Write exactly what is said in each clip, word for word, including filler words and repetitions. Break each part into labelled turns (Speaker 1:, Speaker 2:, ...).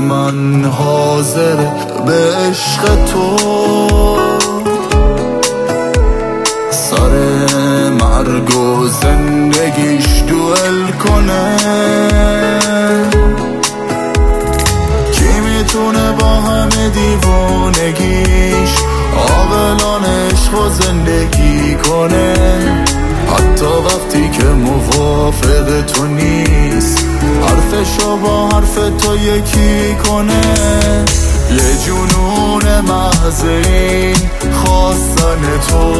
Speaker 1: من حاضر به عشق تو سر مرگ و زندگیش دوئل کنه. کی میتونه با همه دیوانگیش عاقلانه عشق و زندگی کنه، حتی وقتی که موافق تو نیست حرفشو با حرف تو یکی کنه. یه جنون محض این خواستن تو،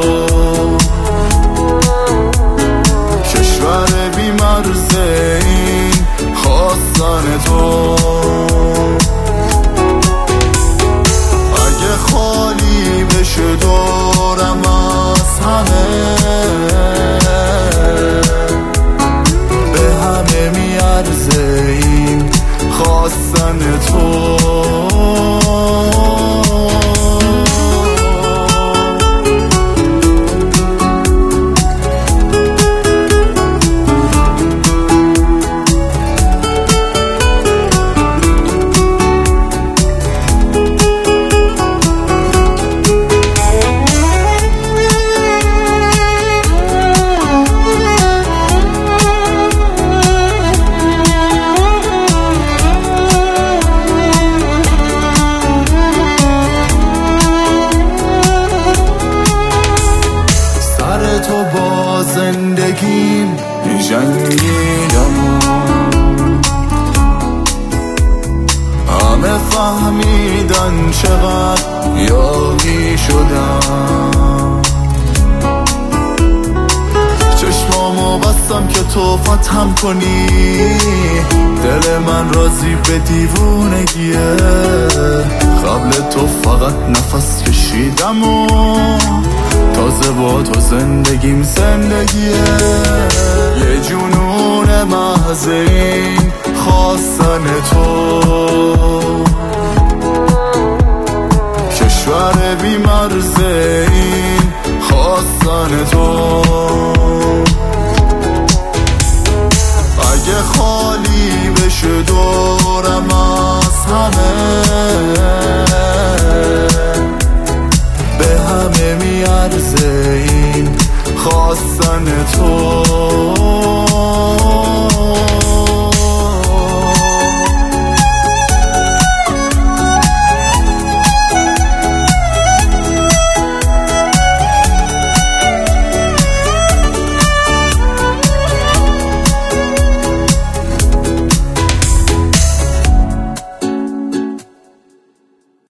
Speaker 1: کشور بی مرز این خواستن تو. اگه خالی بشه دورم از همه، به همه میارزه این خواستن تو. تو با زندگیم جنگیدم، همه فهمیدن چقدر یاغی شدم. چشمامو بستم که تو فتحم کنی، دل من راضی به دیوونگیه. قبل تو فقط نفس کشیدم و تازه با تو زندگیم زندگیه. یه جنون محض این خواستن تو،